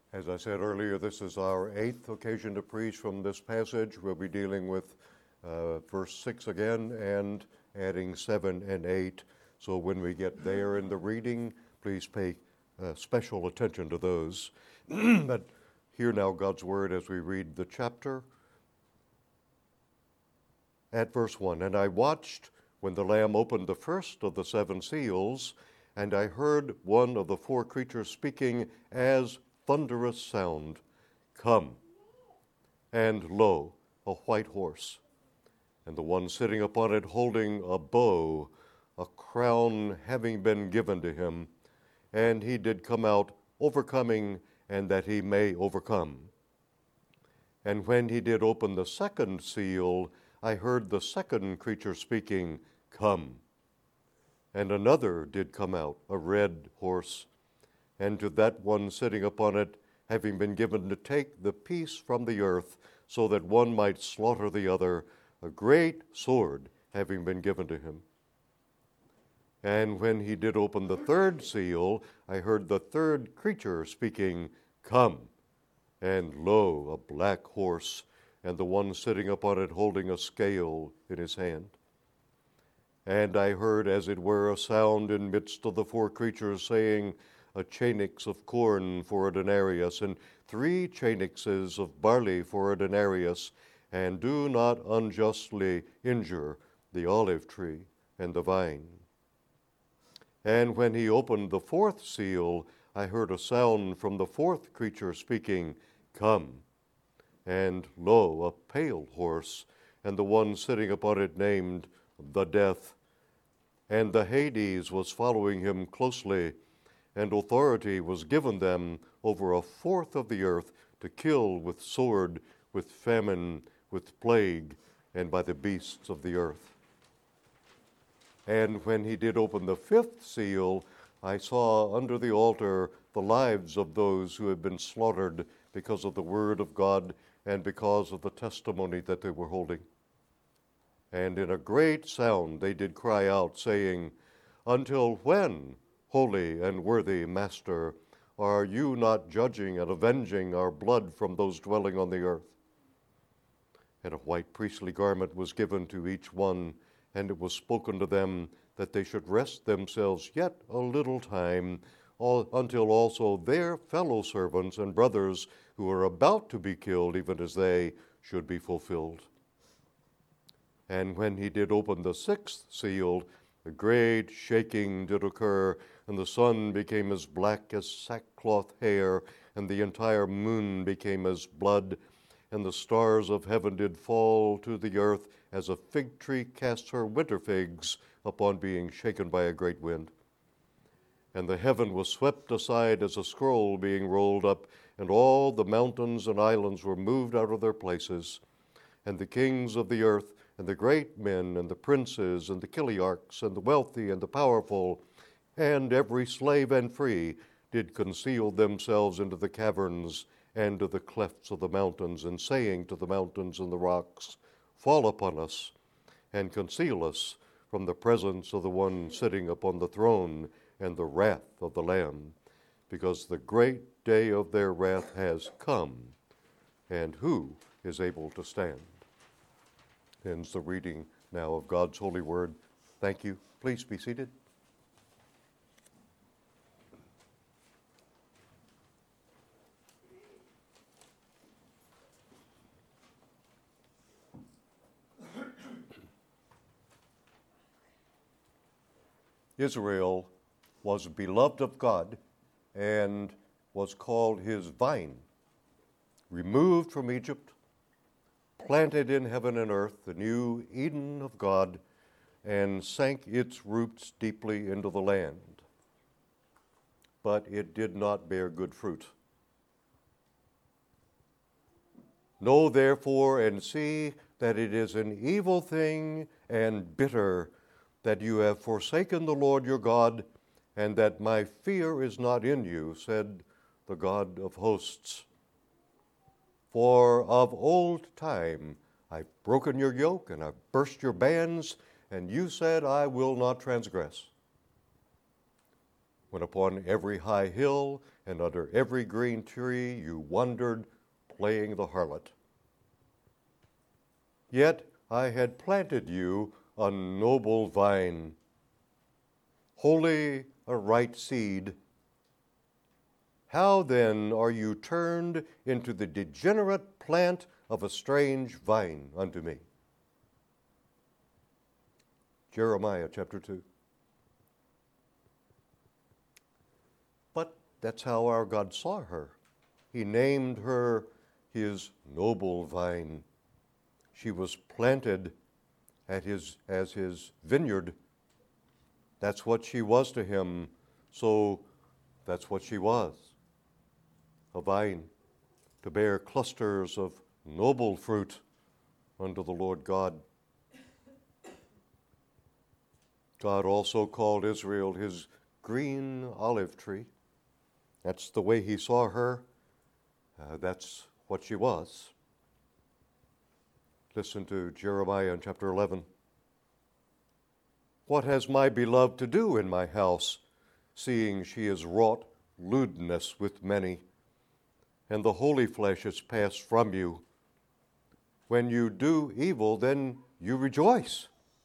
As I said earlier, this is our 8th occasion to preach from this passage. We'll be dealing with verse 6 again and adding 7 and 8. So when we get there in the reading, please pay special attention to those. But hear now God's word as we read the chapter. At verse 1, "And I watched when the Lamb opened the first of the 7 seals, and I heard one of the 4 creatures speaking as thunderous sound, 'Come!' And lo, a white horse, and the one sitting upon it holding a bow, a crown having been given to him, and he did come out overcoming, and that he may overcome. And when he did open the 2nd seal, I heard the 2nd creature speaking, 'Come!' And another did come out, a red horse, and to that one sitting upon it, having been given to take the peace from the earth, so that one might slaughter the other, a great sword having been given to him. And when he did open the 3rd seal, I heard the 3rd creature speaking, 'Come!' And lo, a black horse, and the one sitting upon it holding a scale in his hand. And I heard as it were a sound in midst of the 4 creatures, saying, a chainix of corn for a denarius, and 3 chainixes of barley for a denarius, and do not unjustly injure the olive tree and the vine. And when he opened the 4th seal, I heard a sound from the 4th creature speaking, 'Come!' And lo, a pale horse, and the one sitting upon it named the Death. And the Hades was following him closely, and authority was given them over 1/4 of the earth to kill with sword, with famine, with plague, and by the beasts of the earth. And when he did open the 5th seal, I saw under the altar the lives of those who had been slaughtered because of the word of God and because of the testimony that they were holding. And in a great sound they did cry out, saying, 'Until when, holy and worthy Master, are you not judging and avenging our blood from those dwelling on the earth?' And a white priestly garment was given to each one, and it was spoken to them that they should rest themselves yet a little time, until also their fellow servants and brothers who are about to be killed, even as they, should be fulfilled. And when he did open the 6th seal, a great shaking did occur, and the sun became as black as sackcloth hair, and the entire moon became as blood, and the stars of heaven did fall to the earth as a fig tree casts her winter figs upon being shaken by a great wind. And the heaven was swept aside as a scroll being rolled up, and all the mountains and islands were moved out of their places, and the kings of the earth, and the great men, and the princes, and the chiliarchs, and the wealthy, and the powerful, and every slave and free, did conceal themselves into the caverns and to the clefts of the mountains, and saying to the mountains and the rocks, 'Fall upon us, and conceal us from the presence of the one sitting upon the throne and the wrath of the Lamb, because the great day of their wrath has come, and who is able to stand?'" Ends the reading now of God's holy word. Thank you. Please be seated. Israel was beloved of God and was called his vine, removed from Egypt, planted in heaven and earth, the new Eden of God, and sank its roots deeply into the land. But it did not bear good fruit. Know therefore and see that it is an evil thing and bitter that you have forsaken the Lord your God, and that my fear is not in you, said the God of hosts. For of old time I've broken your yoke, and I've burst your bands, and you said, I will not transgress. when upon every high hill and under every green tree you wandered, playing the harlot. Yet I had planted you a noble vine, wholly a right seed. How then are you turned into the degenerate plant of a strange vine unto me? Jeremiah chapter 2. But that's how our God saw her. He named her his noble vine. She was planted as his vineyard. That's what she was to him. So that's what she was. A vine to bear clusters of noble fruit unto the Lord God. God also called Israel his green olive tree. That's the way he saw her. That's what she was. Listen to Jeremiah in chapter 11. What has my beloved to do in my house, seeing she has wrought lewdness with many, and the holy flesh is passed from you? When you do evil, then you rejoice.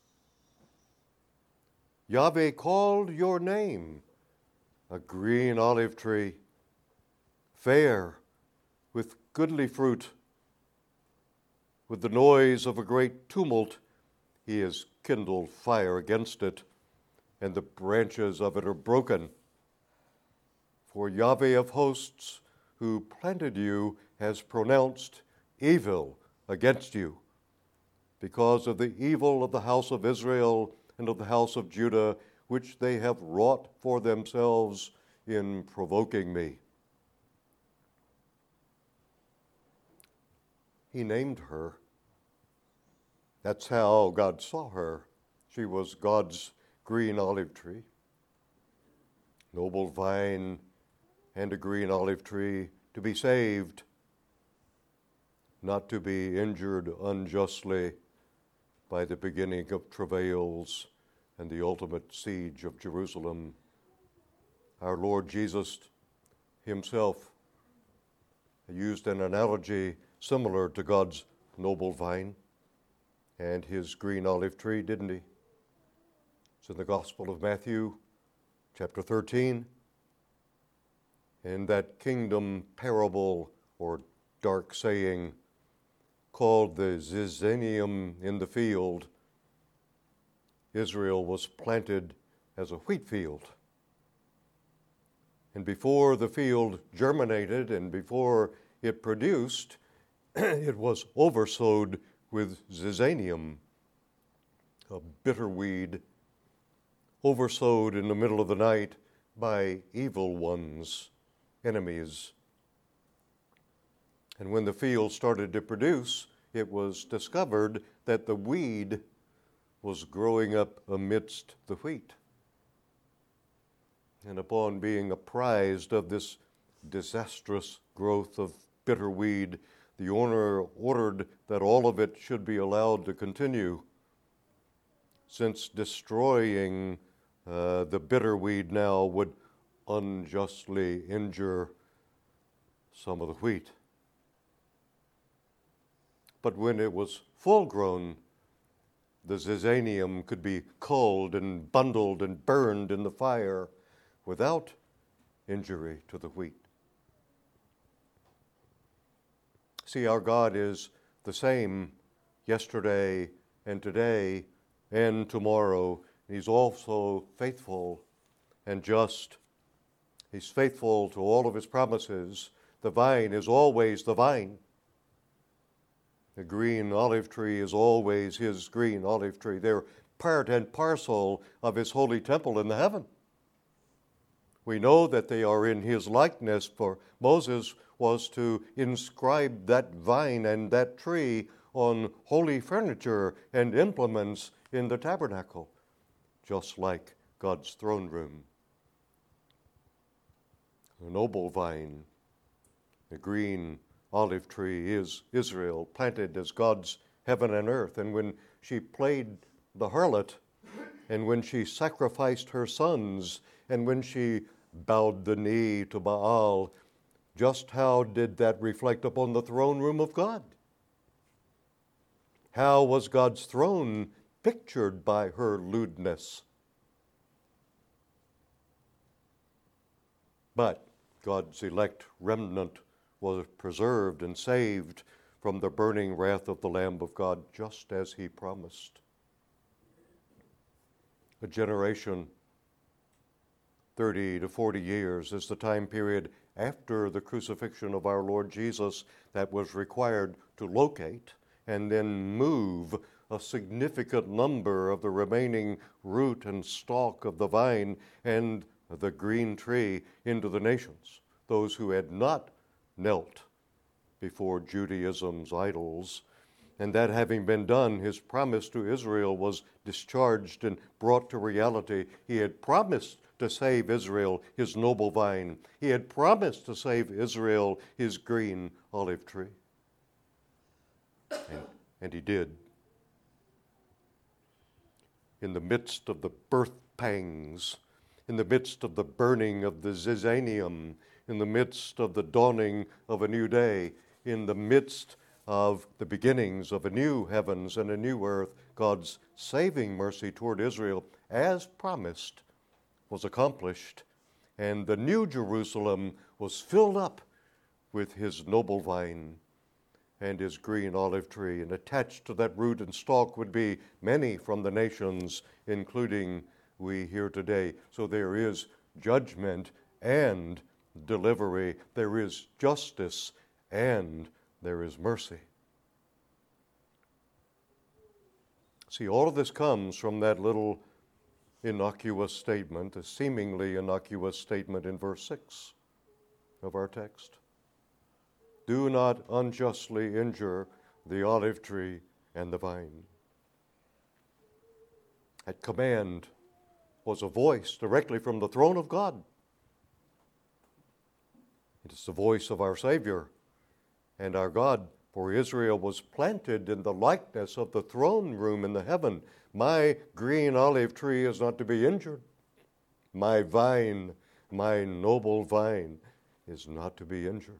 Yahweh called your name a green olive tree, fair, with goodly fruit. With the noise of a great tumult, he has kindled fire against it, and the branches of it are broken. For Yahweh of hosts, who planted you, has pronounced evil against you, because of the evil of the house of Israel and of the house of Judah, which they have wrought for themselves in provoking me. He named her. That's how God saw her. She was God's green olive tree. Noble vine and a green olive tree to be saved, not to be injured unjustly by the beginning of travails and the ultimate siege of Jerusalem. Our Lord Jesus himself used an analogy similar to God's noble vine and his green olive tree, didn't he? It's in the Gospel of Matthew, chapter 13. In that kingdom parable or dark saying called the zizanium in the field, Israel was planted as a wheat field. And before the field germinated and before it produced, it was oversowed with zizanium, a bitter weed, oversowed in the middle of the night by evil ones, enemies. And when the field started to produce, it was discovered that the weed was growing up amidst the wheat. And upon being apprised of this disastrous growth of bitter weed, the owner ordered that all of it should be allowed to continue, since destroying the bitter weed now would unjustly injure some of the wheat. But when it was full grown, the zizanium could be culled and bundled and burned in the fire without injury to the wheat. See, our God is the same yesterday and today and tomorrow. He's also faithful and just. He's faithful to all of his promises. The vine is always the vine. The green olive tree is always his green olive tree. They're part and parcel of his holy temple in the heaven. We know that they are in his likeness, for Moses was to inscribe that vine and that tree on holy furniture and implements in the tabernacle, just like God's throne room. The noble vine, the green olive tree, is Israel, planted as God's heaven and earth. And when she played the harlot, and when she sacrificed her sons, and when she bowed the knee to Baal, just how did that reflect upon the throne room of God? How was God's throne pictured by her lewdness? But God's elect remnant was preserved and saved from the burning wrath of the Lamb of God, just as he promised. A generation, 30 to 40 years, is the time period after the crucifixion of our Lord Jesus that was required to locate and then move a significant number of the remaining root and stalk of the vine and the green tree into the nations, those who had not knelt before Judaism's idols. And that having been done, his promise to Israel was discharged and brought to reality. He had promised to save Israel, his noble vine. He had promised to save Israel, his green olive tree. And he did. In the midst of the birth pangs, in the midst of the burning of the zizanium, in the midst of the dawning of a new day, in the midst of the beginnings of a new heavens and a new earth, God's saving mercy toward Israel, as promised, was accomplished, and the new Jerusalem was filled up with his noble vine and his green olive tree, and attached to that root and stalk would be many from the nations, including we here today. So there is judgment and delivery. There is justice and there is mercy. See, all of this comes from that little innocuous statement, a seemingly innocuous statement in verse 6 of our text. Do not unjustly injure the olive tree and the vine. That command was a voice directly from the throne of God. It is the voice of our Savior and our God, for Israel was planted in the likeness of the throne room in the heaven. My green olive tree is not to be injured. My vine, my noble vine, is not to be injured.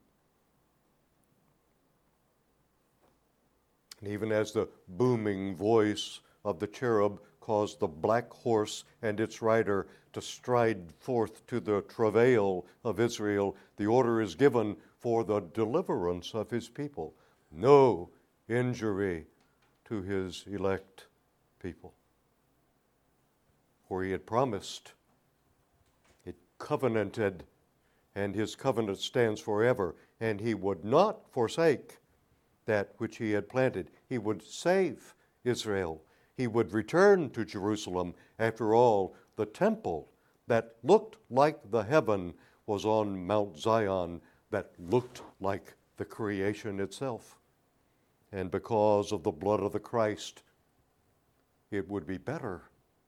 And even as the booming voice of the cherub caused the black horse and its rider to stride forth to the travail of Israel, the order is given for the deliverance of his people. No injury to his elect people. For he had promised, it covenanted, and his covenant stands forever, and he would not forsake that which he had planted. He would save Israel. He would return to Jerusalem. After all, the temple that looked like the heaven was on Mount Zion, that looked like the creation itself. And because of the blood of the Christ, it would be better.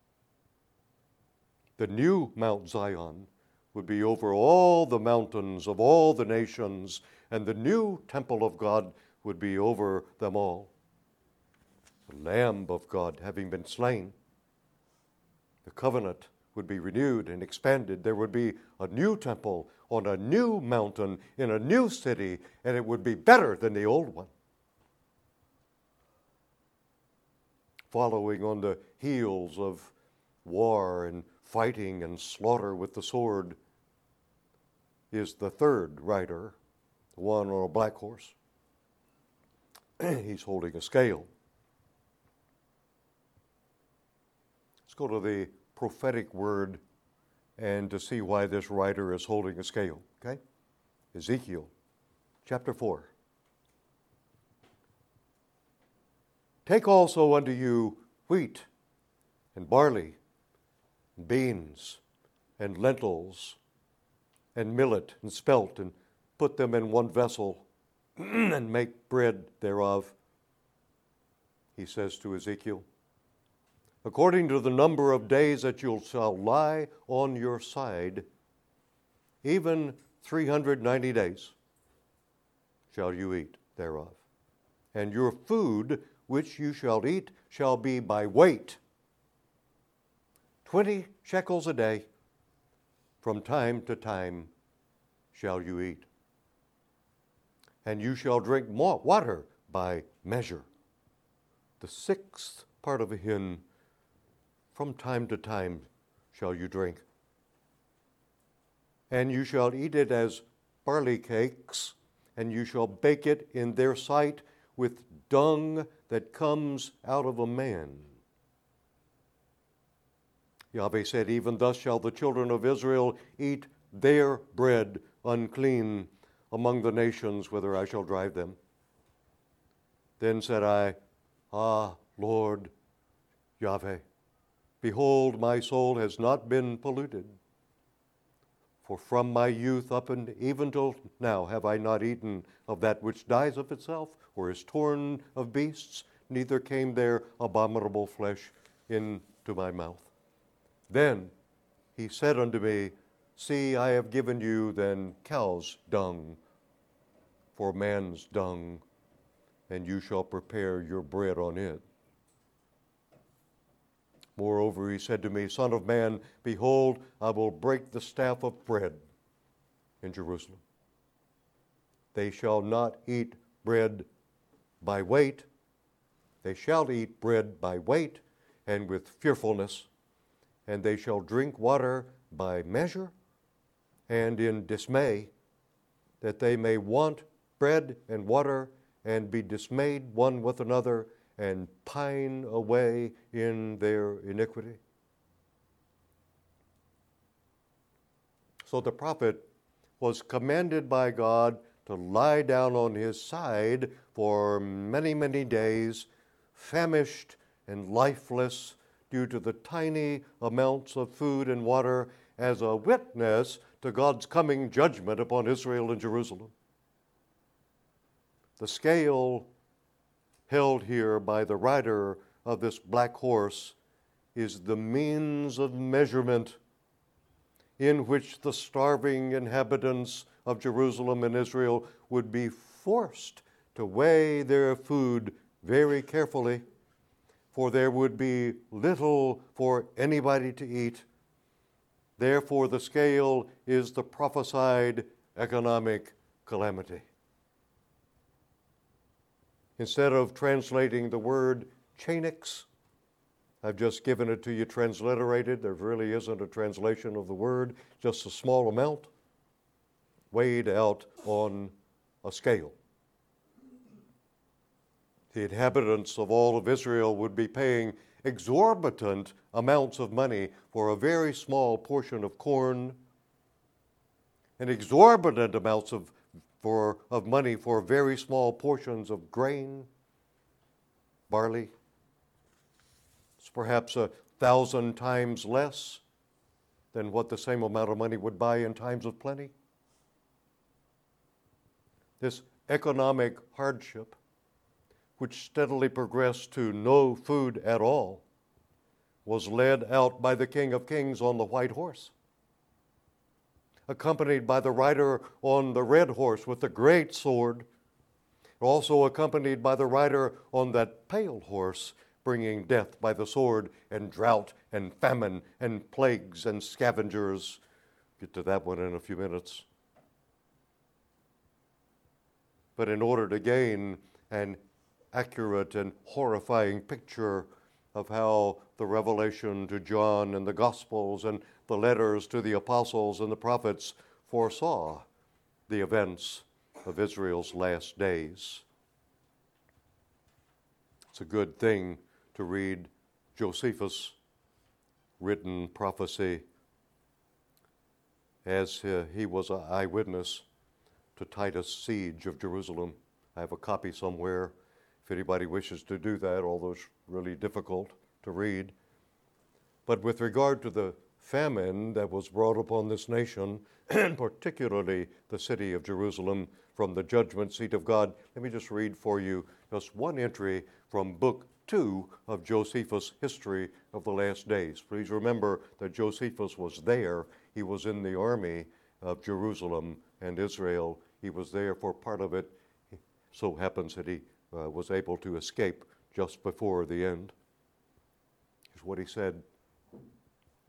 The new Mount Zion would be over all the mountains of all the nations, and the new temple of God would be over them all. The Lamb of God having been slain, the covenant would be renewed and expanded. There would be a new temple on a new mountain in a new city, and it would be better than the old one. Following on the heels of war and fighting and slaughter with the sword is the third rider, the one on a black horse. He's holding a scale. Let's go to the prophetic word and to see why this rider is holding a scale, okay? Ezekiel chapter 4. Take also unto you wheat and barley, and beans and lentils and millet and spelt, and put them in one vessel and make bread thereof, he says to Ezekiel, according to the number of days that you shall lie on your side, even 390 days shall you eat thereof. And your food which you shall eat shall be by weight. 20 shekels a day. From time to time shall you eat. And you shall drink more water by measure. The sixth part of a hin, from time to time shall you drink. And you shall eat it as barley cakes, and you shall bake it in their sight with dung that comes out of a man. Yahweh said, even thus shall the children of Israel eat their bread unclean among the nations whither I shall drive them. Then said I, Ah, Lord Yahweh, behold, my soul has not been polluted. For from my youth up and even till now have I not eaten of that which dies of itself, or is torn of beasts, neither came there abominable flesh into my mouth. Then he said unto me, See, I have given you then cow's dung for man's dung, and you shall prepare your bread on it. Moreover, he said to me, Son of man, behold, I will break the staff of bread in Jerusalem. They shall not eat bread by weight. They shall eat bread by weight and with fearfulness, and they shall drink water by measure and in dismay, that they may want bread and water and be dismayed one with another and pine away in their iniquity. So the prophet was commanded by God to lie down on his side for many, many days, famished and lifeless due to the tiny amounts of food and water, as a witness to God's coming judgment upon Israel and Jerusalem. The scale held here by the rider of this black horse is the means of measurement in which the starving inhabitants of Jerusalem and Israel would be forced to weigh their food very carefully, for there would be little for anybody to eat. Therefore, the scale is the prophesied economic calamity. Instead of translating the word chainix, I've just given it to you transliterated. There really isn't a translation of the word, just a small amount weighed out on a scale. The inhabitants of all of Israel would be paying exorbitant amounts of money for a very small portion of corn, and exorbitant amounts of money for very small portions of grain, barley. It's perhaps 1,000 times less than what the same amount of money would buy in times of plenty. This economic hardship, which steadily progressed to no food at all, was led out by the King of Kings on the white horse, accompanied by the rider on the red horse with the great sword, also accompanied by the rider on that pale horse, bringing death by the sword and drought and famine and plagues and scavengers. Get to that one in a few minutes. But in order to gain an accurate and horrifying picture of how the revelation to John and the Gospels and the letters to the apostles and the prophets foresaw the events of Israel's last days. It's a good thing to read Josephus' written prophecy, as he was an eyewitness to Titus' siege of Jerusalem. I have a copy somewhere if anybody wishes to do that, although it's really difficult to read. But with regard to the famine that was brought upon this nation, and particularly the city of Jerusalem, from the judgment seat of God, let me just read for you just one entry from Book 2 of Josephus' History of the Last Days. Please remember that Josephus was there. He was in the army of Jerusalem and Israel. He was there for part of it. So happens that he was able to escape just before the end. Here's what he said.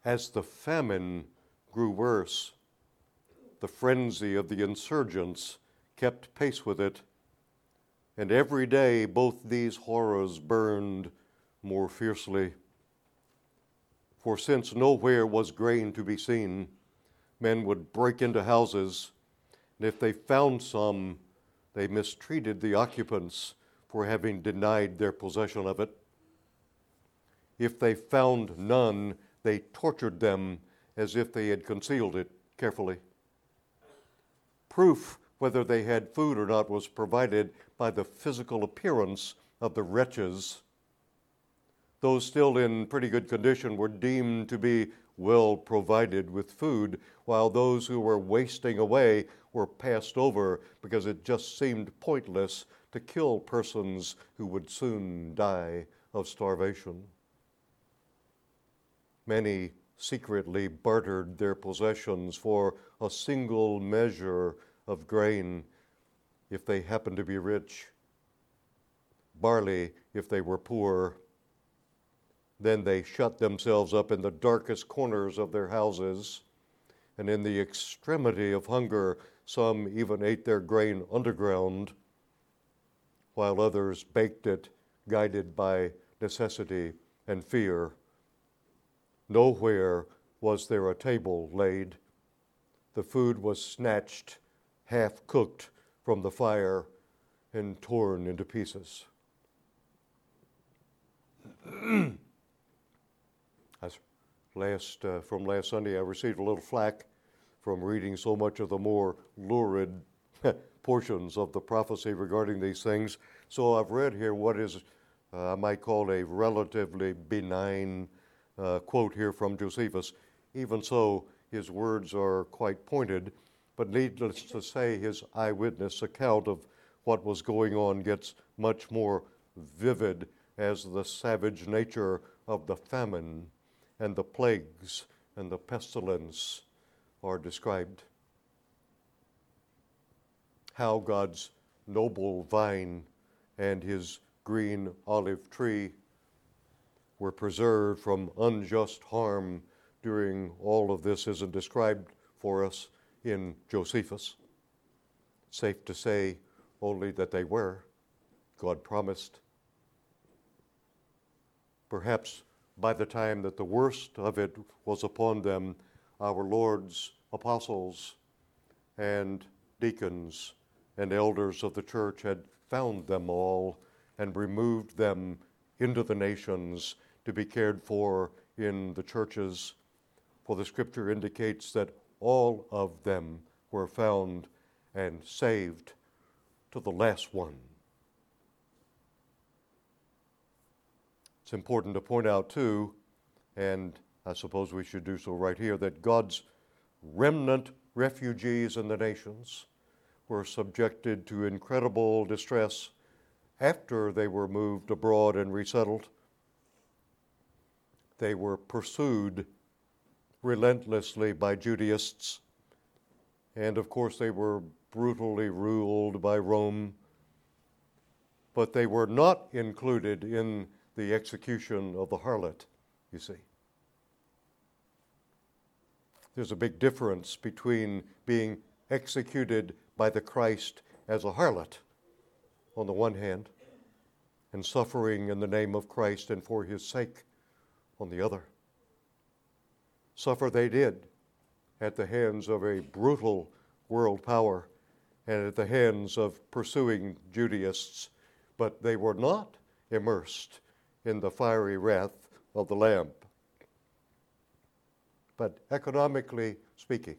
as the famine grew worse, the frenzy of the insurgents kept pace with it, and every day both these horrors burned more fiercely. For since nowhere was grain to be seen, men would break into houses, and if they found some, they mistreated the occupants for having denied their possession of it. If they found none, they tortured them as if they had concealed it carefully. Proof whether they had food or not was provided by the physical appearance of the wretches. Those still in pretty good condition were deemed to be well provided with food, while those who were wasting away were passed over because it just seemed pointless to kill persons who would soon die of starvation. Many secretly bartered their possessions for a single measure of grain if they happened to be rich, barley if they were poor. Then they shut themselves up in the darkest corners of their houses, and in the extremity of hunger, some even ate their grain underground, while others baked it, guided by necessity and fear. Nowhere was there a table laid. The food was snatched, half-cooked from the fire, and torn into pieces. From last Sunday, I received a little flack from reading so much of the more lurid portions of the prophecy regarding these things. So I've read here what is, I might call a relatively benign quote here from Josephus. Even so, his words are quite pointed, but needless to say, his eyewitness account of what was going on gets much more vivid as the savage nature of the famine and the plagues and the pestilence are described. How God's noble vine and his green olive tree were preserved from unjust harm during all of this isn't described for us in Josephus. Safe to say only that they were. God promised. Perhaps by the time that the worst of it was upon them, our Lord's apostles and deacons and elders of the church had found them all and removed them into the nations to be cared for in the churches. For the scripture indicates that all of them were found and saved to the last one. It's important to point out, too, and I suppose we should do so right here, that God's remnant refugees in the nations were subjected to incredible distress after they were moved abroad and resettled. They were pursued relentlessly by Judaists, and of course they were brutally ruled by Rome, but they were not included in the execution of the harlot, you see. There's a big difference between being executed by the Christ as a harlot on the one hand, and suffering in the name of Christ and for his sake on the other. Suffer they did at the hands of a brutal world power and at the hands of pursuing Judaists, but they were not immersed in the fiery wrath of the Lamb. But economically speaking,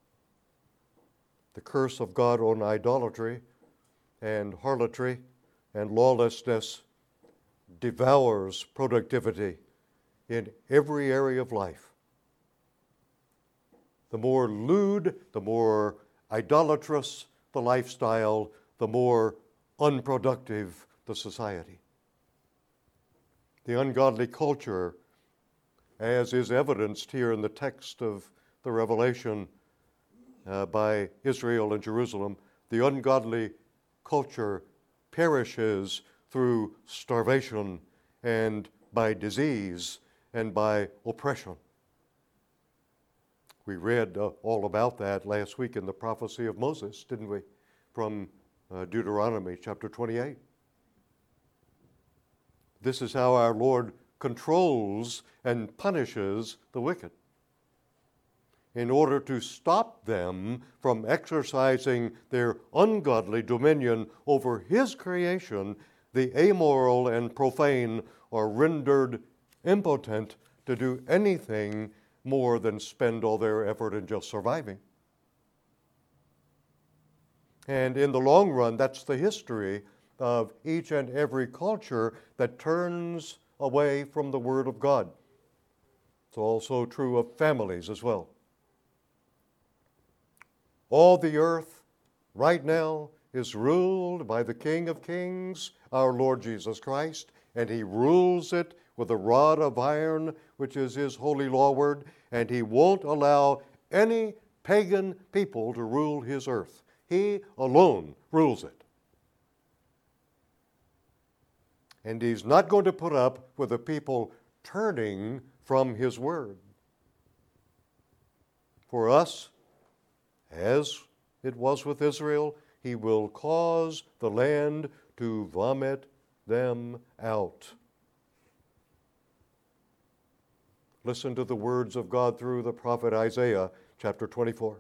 the curse of God on idolatry and harlotry and lawlessness devours productivity in every area of life. The more lewd, the more idolatrous the lifestyle, the more unproductive the society. The ungodly culture, as is evidenced here in the text of the Revelation by Israel and Jerusalem, the ungodly culture perishes through starvation and by disease and by oppression. We read all about that last week in the prophecy of Moses, didn't we? From Deuteronomy chapter 28. This is how our Lord controls and punishes the wicked, in order to stop them from exercising their ungodly dominion over His creation. The amoral and profane are rendered impotent to do anything more than spend all their effort in just surviving. And in the long run, that's the history of each and every culture that turns away from the Word of God. It's also true of families as well. All the earth right now is ruled by the King of Kings, our Lord Jesus Christ, and He rules it with a rod of iron, which is His holy law word, and He won't allow any pagan people to rule His earth. He alone rules it. And He's not going to put up with the people turning from His word. For us, as it was with Israel, He will cause the land to vomit them out. Listen to the words of God through the prophet Isaiah, chapter 24.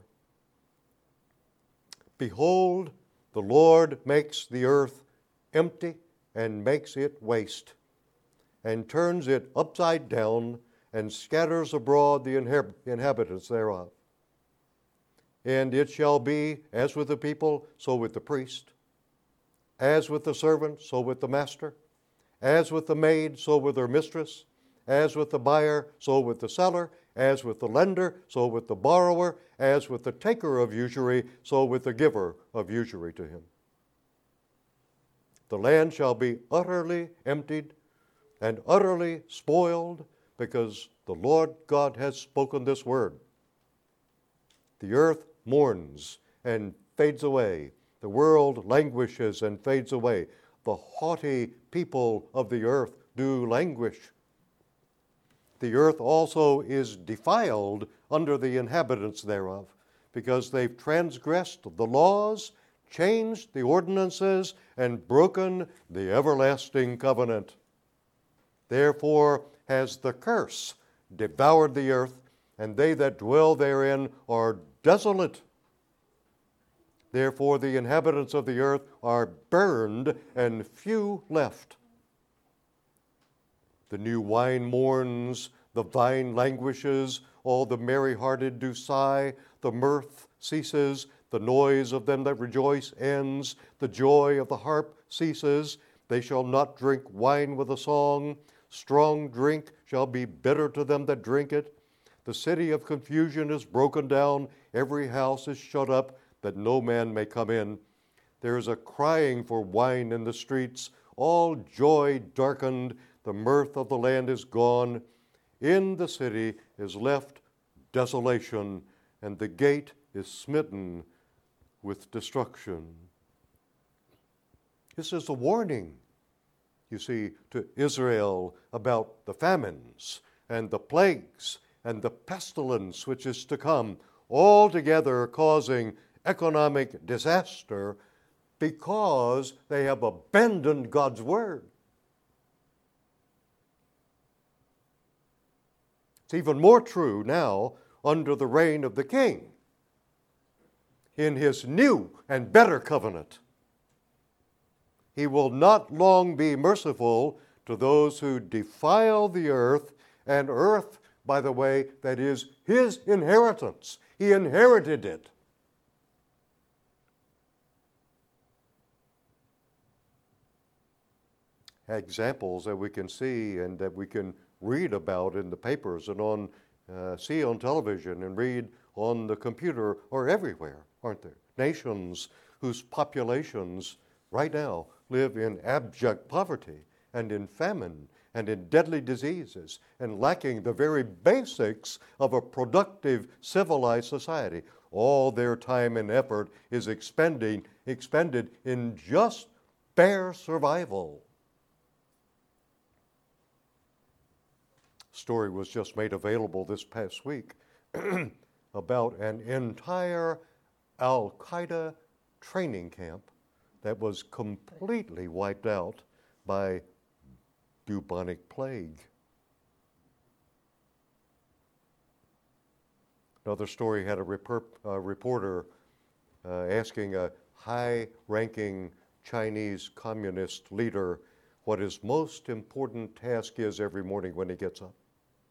Behold, the Lord makes the earth empty and makes it waste, and turns it upside down, and scatters abroad the inhabitants thereof. And it shall be as with the people, so with the priest, as with the servant, so with the master, as with the maid, so with her mistress, as with the buyer, so with the seller, as with the lender, so with the borrower, as with the taker of usury, so with the giver of usury to him. The land shall be utterly emptied and utterly spoiled, because the Lord God has spoken this word. The earth mourns and fades away. The world languishes and fades away. The haughty people of the earth do languish. The earth also is defiled under the inhabitants thereof, because they've transgressed the laws, changed the ordinances, and broken the everlasting covenant. Therefore has the curse devoured the earth, and they that dwell therein are desolate. Therefore the inhabitants of the earth are burned, and few left. The new wine mourns, the vine languishes, all the merry-hearted do sigh, the mirth ceases, the noise of them that rejoice ends, the joy of the harp ceases. They shall not drink wine with a song. Strong drink shall be bitter to them that drink it. The city of confusion is broken down. Every house is shut up, that no man may come in. There is a crying for wine in the streets, all joy darkened. The mirth of the land is gone. In the city is left desolation, and the gate is smitten with destruction. This is a warning, you see, to Israel about the famines and the plagues and the pestilence which is to come, altogether causing economic disaster because they have abandoned God's word. It's even more true now under the reign of the King in His new and better covenant. He will not long be merciful to those who defile the earth, and earth, by the way, that is His inheritance. He inherited it. Examples that we can see and that we can read about in the papers and see on television and read on the computer are everywhere, aren't there? Nations whose populations right now live in abject poverty and in famine and in deadly diseases and lacking the very basics of a productive, civilized society. All their time and effort is expended in just bare survival. Story was just made available this past week about an entire Al-Qaeda training camp that was completely wiped out by bubonic plague. Another story had a reporter asking a high-ranking Chinese communist leader what his most important task is every morning when he gets up.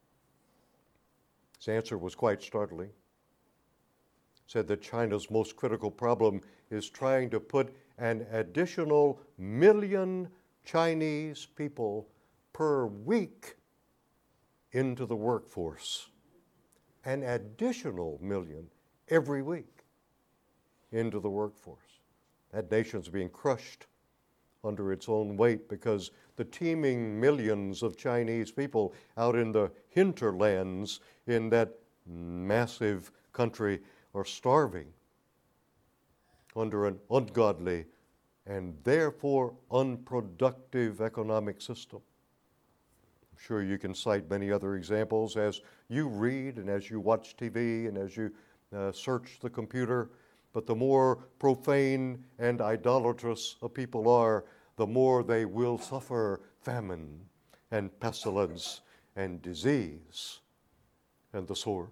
His answer was quite startling. He said that China's most critical problem is trying to put an additional 1 million Chinese people per week into the workforce. An additional 1 million every week into the workforce. That nation's being crushed under its own weight because the teeming millions of Chinese people out in the hinterlands in that massive country are starving under an ungodly and therefore unproductive economic system. I'm sure you can cite many other examples as you read and as you watch TV and as you search the computer. But the more profane and idolatrous a people are, the more they will suffer famine and pestilence and disease and the sword.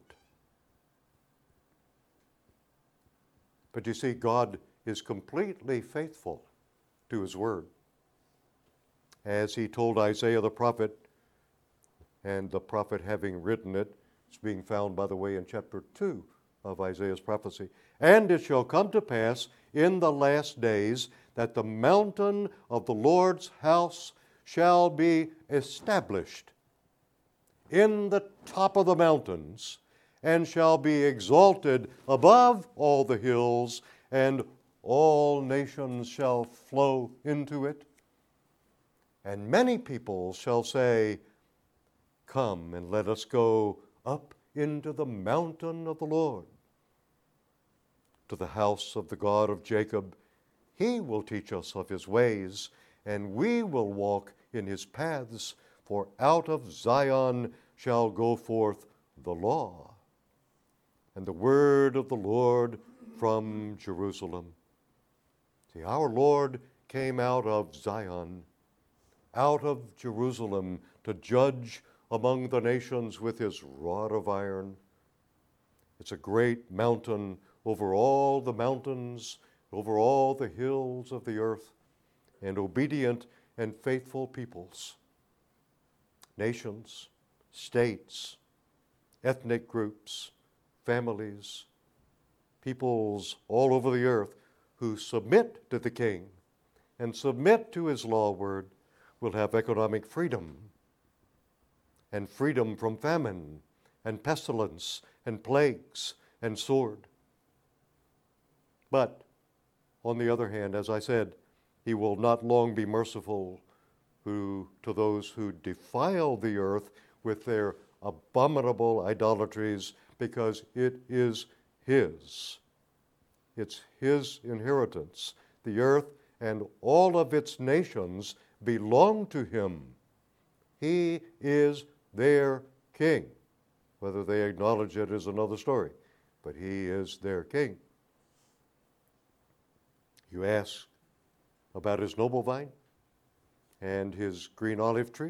But you see, God is completely faithful to His word. As He told Isaiah the prophet, and the prophet having written it, it's being found, by the way, in chapter 2 of Isaiah's prophecy. And it shall come to pass in the last days that the mountain of the Lord's house shall be established in the top of the mountains, and shall be exalted above all the hills, and all nations shall flow into it. And many people shall say, Come and let us go up into the mountain of the Lord, to the house of the God of Jacob. He will teach us of His ways, and we will walk in His paths, for out of Zion shall go forth the law, and the word of the Lord from Jerusalem. See, our Lord came out of Zion, out of Jerusalem, to judge among the nations with His rod of iron. It's a great mountain over all the mountains, over all the hills of the earth, and obedient and faithful peoples, nations, states, ethnic groups, families, peoples all over the earth who submit to the King and submit to His law word will have economic freedom, and freedom from famine and pestilence and plagues and sword. But, on the other hand, as I said, He will not long be merciful to those who defile the earth with their abominable idolatries, because it is His. It's His inheritance. The earth and all of its nations belong to Him. He is their King. Whether they acknowledge it is another story, but He is their King. You ask about His noble vine and His green olive tree.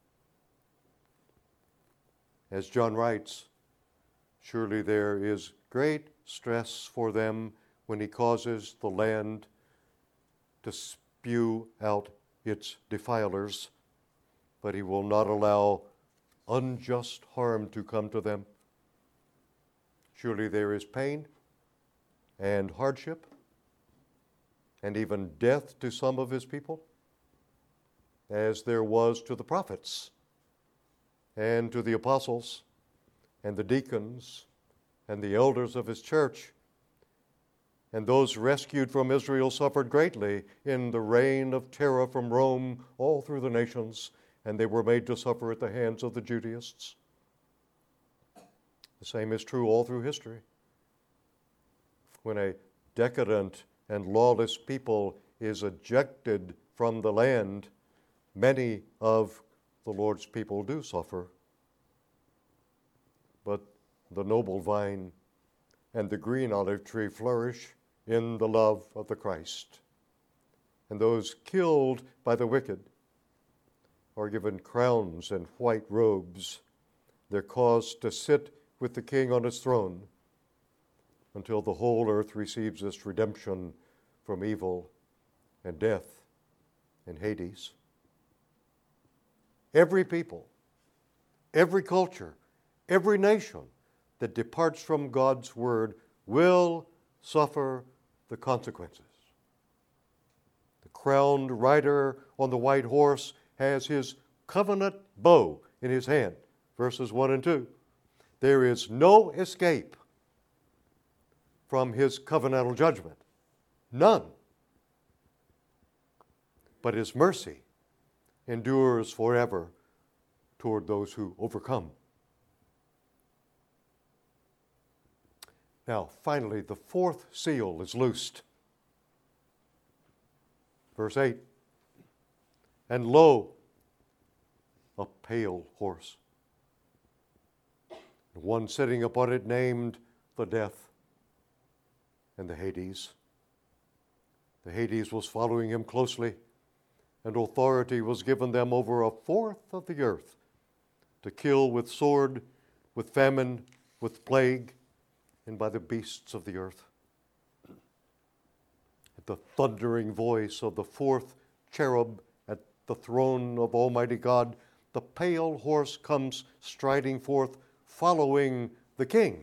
As John writes, surely there is great stress for them when He causes the land to spew out its defilers, but He will not allow unjust harm to come to them. Surely there is pain and hardship and even death to some of His people, as there was to the prophets and to the apostles and the deacons and the elders of His church. And those rescued from Israel suffered greatly in the reign of terror from Rome all through the nations, and they were made to suffer at the hands of the Judaists. The same is true all through history. When a decadent and lawless people is ejected from the land, many of the Lord's people do suffer. But the noble vine and the green olive tree flourish in the love of the Christ. And those killed by the wicked are given crowns and white robes. They're caused to sit with the King on his throne until the whole earth receives its redemption from evil and death and Hades. Every people, every culture, every nation that departs from God's word will suffer the consequences. The crowned rider on the white horse has his covenant bow in his hand, verses 1 and 2. There is no escape from his covenantal judgment. None. But his mercy endures forever toward those who overcome. Now, finally, the fourth seal is loosed. Verse 8. And lo, a pale horse, one sitting upon it named the Death and the Hades. The Hades was following him closely, and authority was given them over a fourth of the earth to kill with sword, with famine, with plague, and by the beasts of the earth. At the thundering voice of the fourth cherub at the throne of Almighty God, the pale horse comes striding forth, following the King.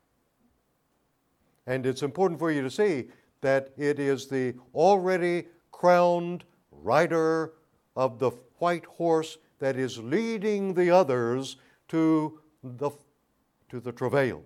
And it's important for you to see that it is the already crowned rider of the white horse that is leading the others to the travail.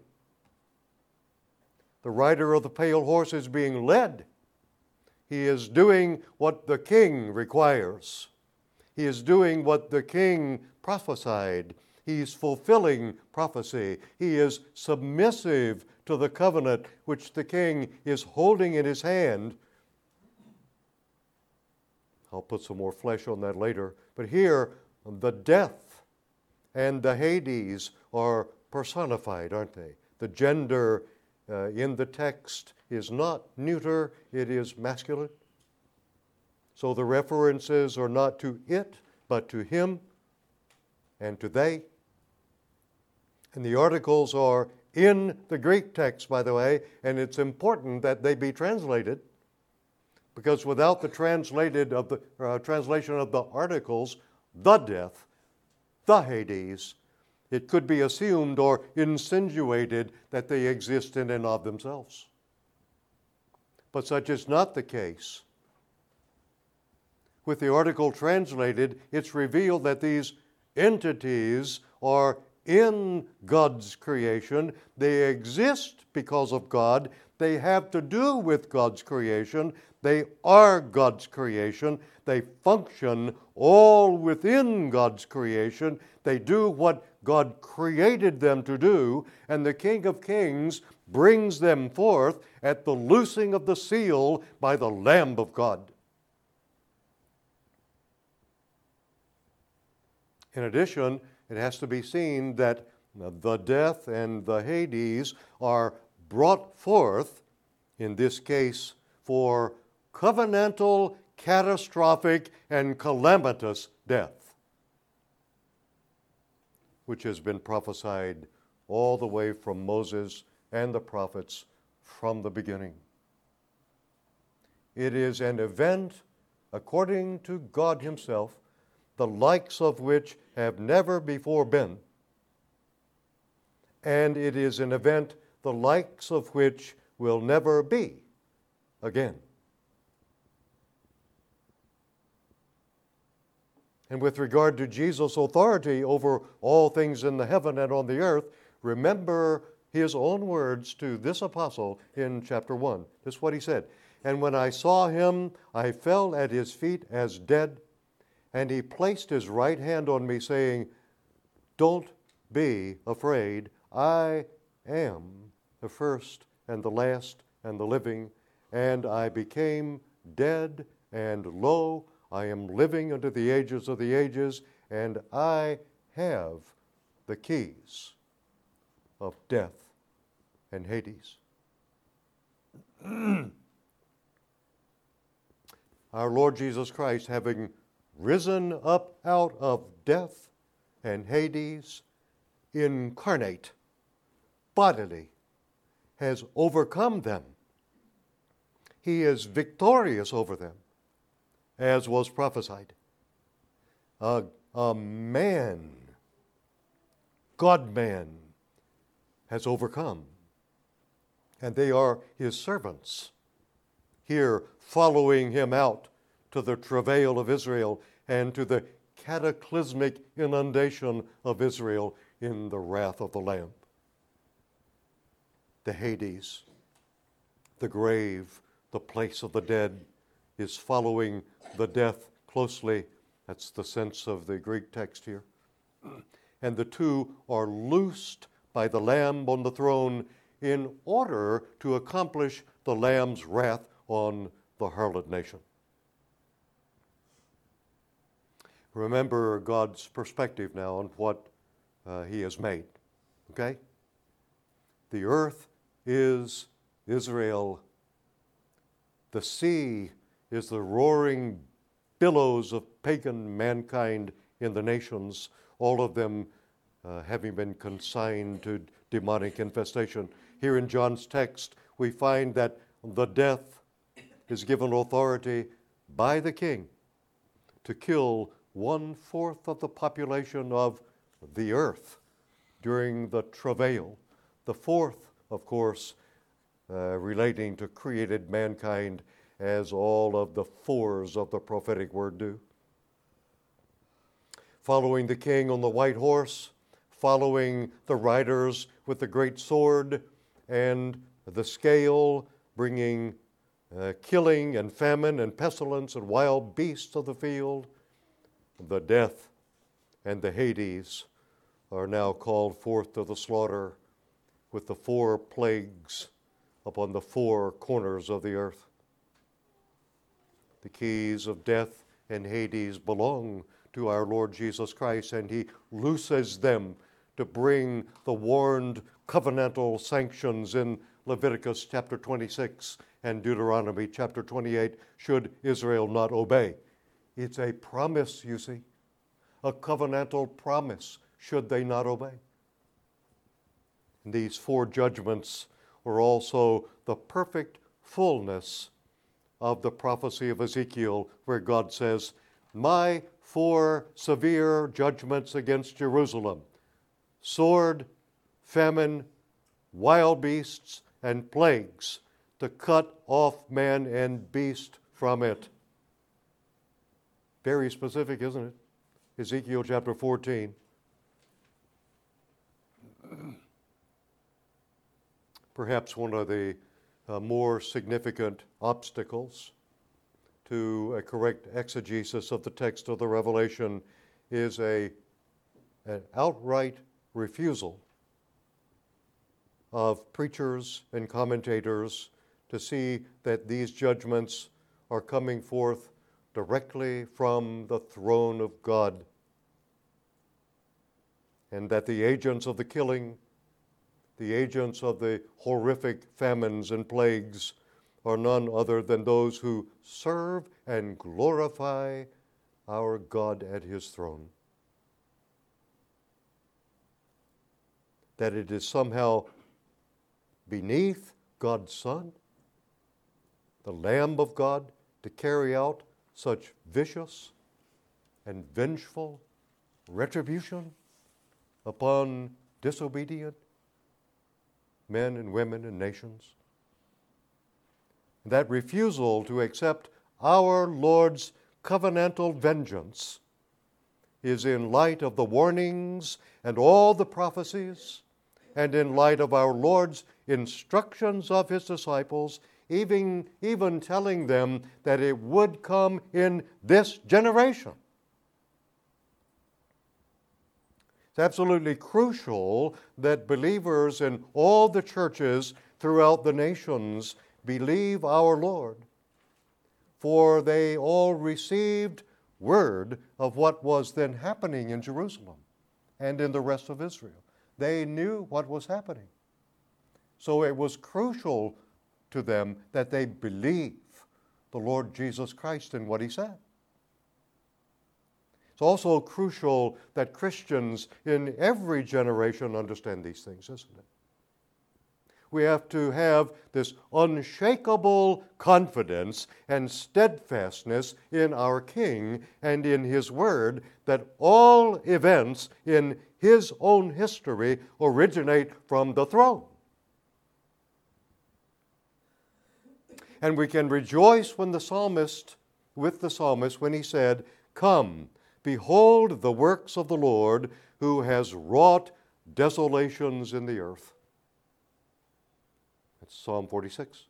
The rider of the pale horse is being led. He is doing what the King requires. He is doing what the King prophesied. He's fulfilling prophecy. He is submissive to the covenant which the King is holding in his hand. I'll put some more flesh on that later. But here, the death and the Hades are personified, aren't they? The gender in the text is not neuter, it is masculine. So the references are not to it, but to him and to they. And the articles are in the Greek text, by the way, and it's important that they be translated, because without the translation of the articles, the death, the Hades, it could be assumed or insinuated that they exist in and of themselves. But such is not the case. With the article translated, it's revealed that these entities are in God's creation. They exist because of God. They have to do with God's creation. They are God's creation. They function all within God's creation. They do what God created them to do, and the King of Kings brings them forth at the loosing of the seal by the Lamb of God. In addition, it has to be seen that the death and the Hades are brought forth, in this case, for covenantal, catastrophic, and calamitous death, which has been prophesied all the way from Moses and the prophets from the beginning. It is an event, according to God Himself, the likes of which have never before been. And it is an event the likes of which will never be again. And with regard to Jesus' authority over all things in the heaven and on the earth, remember his own words to this apostle in chapter 1. This is what he said. And when I saw him, I fell at his feet as dead, and he placed his right hand on me, saying, Don't be afraid. I am the first and the last and the living. And I became dead, and lo, I am living unto the ages of the ages, and I have the keys of death and Hades. Our Lord Jesus Christ, having risen up out of death and Hades, incarnate, bodily, has overcome them. He is victorious over them, as was prophesied. A man, God-man, has overcome, and they are his servants, here following him out to the travail of Israel and to the cataclysmic inundation of Israel in the wrath of the Lamb. The Hades, the grave, the place of the dead, is following the death closely. That's the sense of the Greek text here. And the two are loosed by the Lamb on the throne in order to accomplish the Lamb's wrath on the harlot nation. Remember God's perspective now on what he has made, okay? The earth is Israel. The sea is the roaring billows of pagan mankind in the nations, all of them having been consigned to demonic infestation. Here in John's text, we find that the death is given authority by the king to kill 1/4 of the population of the earth during the travail. The fourth, of course, relating to created mankind, as all of the fours of the prophetic word do. Following the king on the white horse, following the riders with the great sword and the scale, bringing killing and famine and pestilence and wild beasts of the field, the death and the Hades are now called forth to the slaughter with the 4 plagues upon the 4 corners of the earth. The keys of death and Hades belong to our Lord Jesus Christ, and he looses them to bring the warned covenantal sanctions in Leviticus chapter 26 and Deuteronomy chapter 28, should Israel not obey. It's a promise, you see, a covenantal promise, should they not obey. And these 4 judgments were also the perfect fullness of the prophecy of Ezekiel, where God says, my 4 severe judgments against Jerusalem, sword, famine, wild beasts, and plagues, to cut off man and beast from it. Very specific, isn't it? Ezekiel chapter 14. Perhaps one of the more significant obstacles to a correct exegesis of the text of the Revelation is an outright refusal of preachers and commentators to see that these judgments are coming forth directly from the throne of God, and that the agents of the killing, the agents of the horrific famines and plagues, are none other than those who serve and glorify our God at his throne. That it is somehow beneath God's Son, the Lamb of God, to carry out such vicious and vengeful retribution upon disobedient men and women and nations. That refusal to accept our Lord's covenantal vengeance is in light of the warnings and all the prophecies, and in light of our Lord's instructions of his disciples, even telling them that it would come in this generation. It's absolutely crucial that believers in all the churches throughout the nations believe our Lord, for they all received word of what was then happening in Jerusalem and in the rest of Israel. They knew what was happening. So it was crucial to them that they believe the Lord Jesus Christ in what he said. It's also crucial that Christians in every generation understand these things, isn't it? We have to have this unshakable confidence and steadfastness in our King and in his word that all events in his own history originate from the throne. And we can rejoice with the psalmist when he said, "Come, behold the works of the Lord, who has wrought desolations in the earth." That's Psalm 46.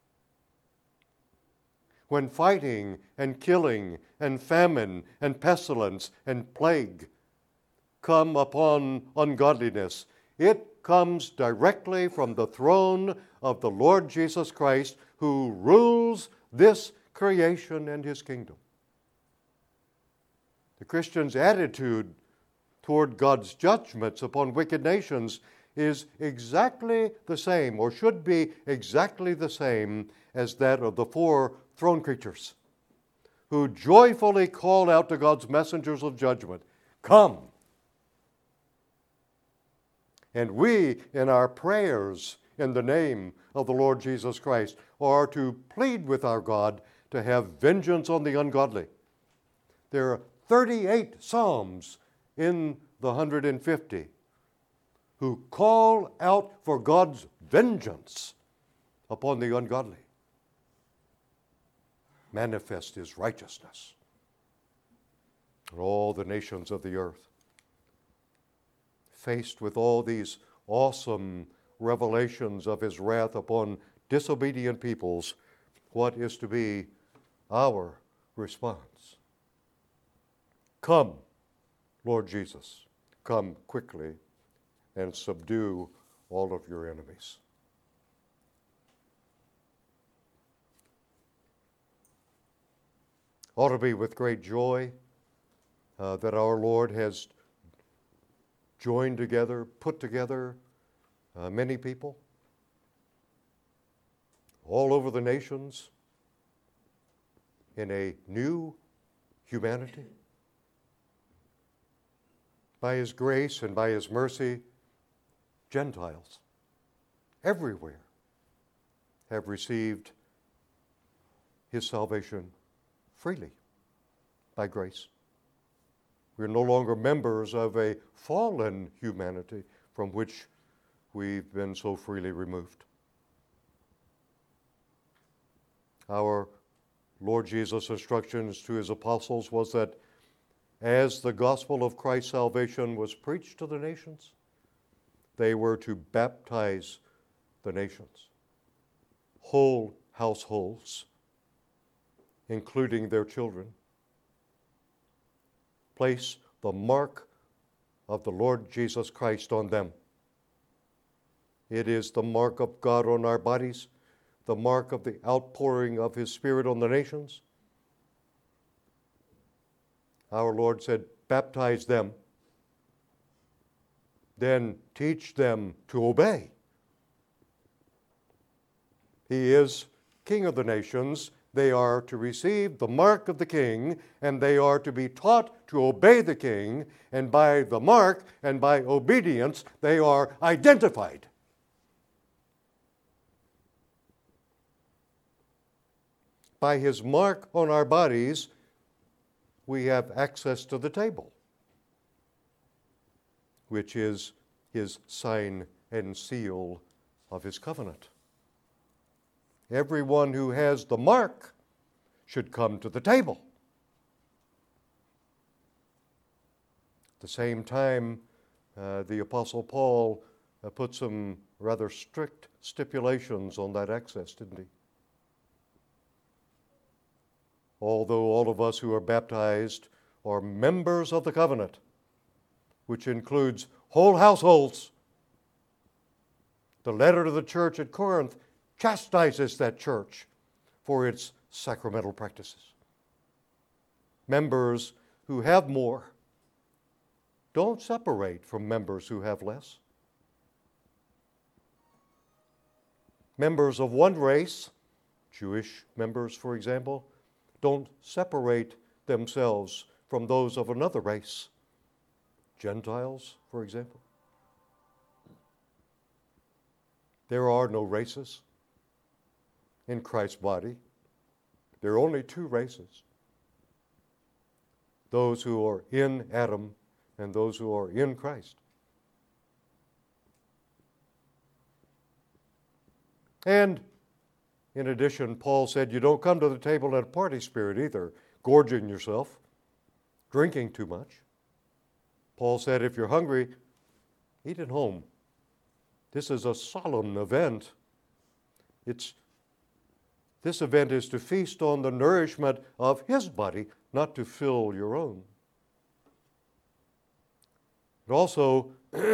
When fighting and killing and famine and pestilence and plague come upon ungodliness, it comes directly from the throne of the Lord Jesus Christ, who rules this creation and his kingdom. The Christian's attitude toward God's judgments upon wicked nations is exactly the same, or should be exactly the same, as that of the four throne creatures, who joyfully call out to God's messengers of judgment, "Come." And we, in our prayers in the name of the Lord Jesus Christ, are to plead with our God to have vengeance on the ungodly. There are 38 psalms in the 150 who call out for God's vengeance upon the ungodly. Manifest his righteousness in all the nations of the earth. Faced with all these awesome revelations of his wrath upon disobedient peoples, what is to be our response? Come, Lord Jesus, come quickly and subdue all of your enemies. Ought to be with great joy that our Lord has joined together, put together many people all over the nations in a new humanity. By his grace and by his mercy, Gentiles everywhere have received his salvation freely by grace. We're no longer members of a fallen humanity from which we've been so freely removed. Our Lord Jesus' instructions to his apostles was that as the gospel of Christ's salvation was preached to the nations, they were to baptize the nations, whole households, including their children. Place the mark of the Lord Jesus Christ on them. It is the mark of God on our bodies, the mark of the outpouring of his Spirit on the nations. Our Lord said, baptize them, then teach them to obey. He is King of the nations. They are to receive the mark of the King, and they are to be taught to obey the King, and by the mark and by obedience, they are identified. By his mark on our bodies, we have access to the table, which is his sign and seal of his covenant. Everyone who has the mark should come to the table. At the same time, the Apostle Paul put some rather strict stipulations on that access, didn't he? Although all of us who are baptized are members of the covenant, which includes whole households, the letter to the church at Corinth chastises that church for its sacramental practices. Members who have more don't separate from members who have less. Members of one race, Jewish members, for example, don't separate themselves from those of another race. Gentiles, for example. There are no races in Christ's body. There are only two races. Those who are in Adam and those who are in Christ. And in addition, Paul said you don't come to the table in a party spirit either, gorging yourself, drinking too much. Paul said if you're hungry, eat at home. This is a solemn event. This event is to feast on the nourishment of his body, not to fill your own. But also,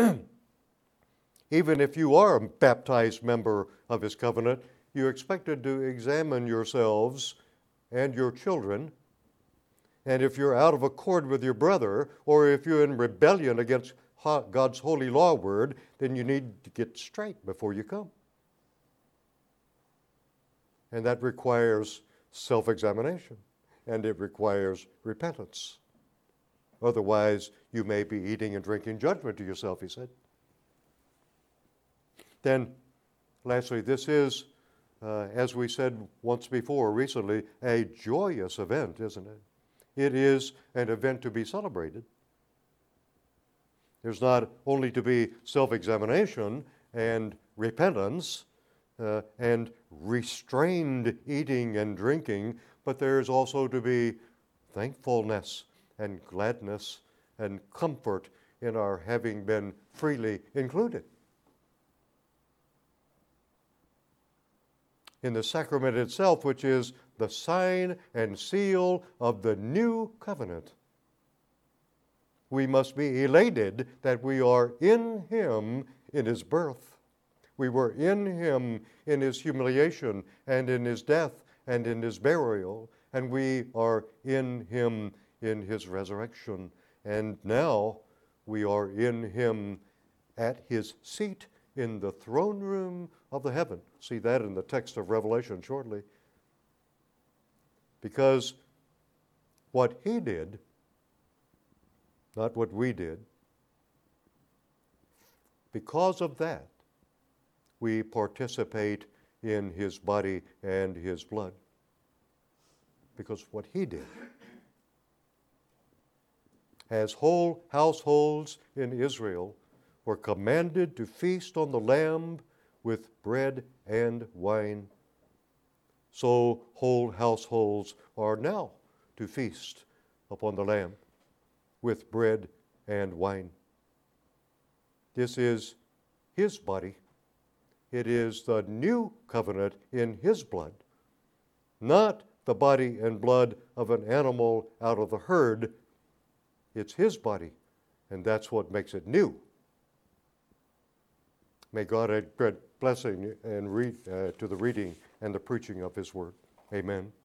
even if you are a baptized member of his covenant, you're expected to examine yourselves and your children. And if you're out of accord with your brother, or if you're in rebellion against God's holy law word, then you need to get straight before you come. And that requires self-examination, and it requires repentance. Otherwise, you may be eating and drinking judgment to yourself, he said. Then, lastly, this is, as we said once before recently, a joyous event, isn't it? It is an event to be celebrated. There's not only to be self-examination and repentance and restrained eating and drinking, but there's also to be thankfulness and gladness and comfort in our having been freely included. In the sacrament itself, which is the sign and seal of the new covenant, we must be elated that we are in him in his birth. We were in him in his humiliation and in his death and in his burial, and we are in him in his resurrection. And now we are in him at his seat in the throne room of the heaven. See that in the text of Revelation shortly. Because what he did, not what we did, because of that, we participate in his body and his blood. Because what he did. As whole households in Israel were commanded to feast on the Lamb with bread and wine, so whole households are now to feast upon the Lamb with bread and wine. This is his body. It is the new covenant in his blood, not the body and blood of an animal out of the herd. It's his body, and that's what makes it new. May God add blessing and to the reading and the preaching of his word. Amen.